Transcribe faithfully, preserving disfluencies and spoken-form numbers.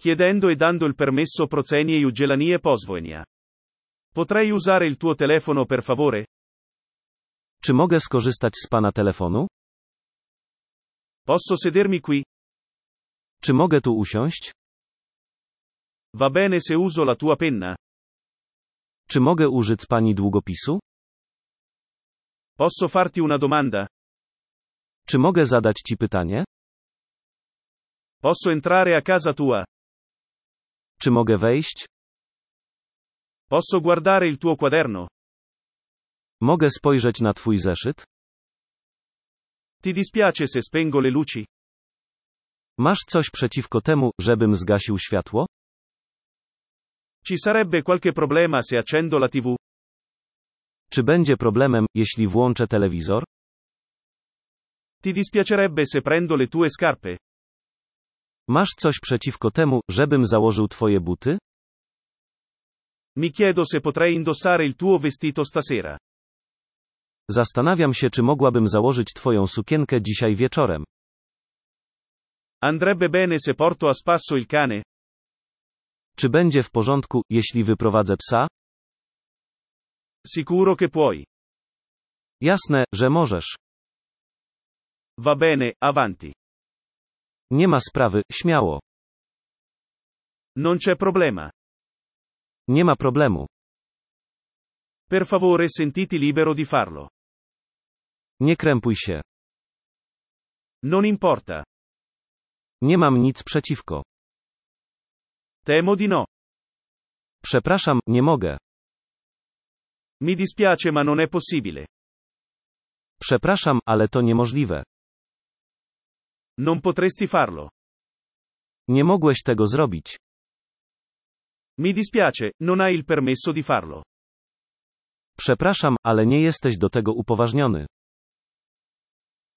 Chiedendo e dando il permesso proceni i udzielanie pozwolenia. Potrei usare il tuo telefono per favore? Czy mogę skorzystać z pana telefonu? Posso sedermi qui? Czy mogę tu usiąść? Va bene se uso la tua penna? Czy mogę użyć pani długopisu? Posso farti una domanda? Czy mogę zadać ci pytanie? Posso entrare a casa tua? Czy mogę wejść? Posso guardare il tuo quaderno? Mogę spojrzeć na twój zeszyt? Ti dispiace se spengo le luci? Masz coś przeciwko temu, żebym zgasił światło? Ci sarebbe qualche problema se accendo la T V? Czy będzie problemem, jeśli włączę telewizor? Ti dispiacerebbe se prendo le tue scarpe? Masz coś przeciwko temu, żebym założył twoje buty? Mi chiedo se potrei indossare il tuo vestito stasera. Zastanawiam się, czy mogłabym założyć twoją sukienkę dzisiaj wieczorem. Andrebbe bene se porto a spasso il cane? Czy będzie w porządku, jeśli wyprowadzę psa? Sicuro che puoi. Jasne, że możesz. Va bene, avanti. Nie ma sprawy, śmiało. Non c'è problema. Nie ma problemu. Per favore sentiti libero di farlo. Nie krępuj się. Non importa. Nie mam nic przeciwko. Temo di no. Przepraszam, nie mogę. Mi dispiace ma non è possibile. Przepraszam, ale to niemożliwe. Non potresti farlo. Nie mogłeś tego zrobić. Mi dispiace, non hai il permesso di farlo. Przepraszam, ale nie jesteś do tego upoważniony.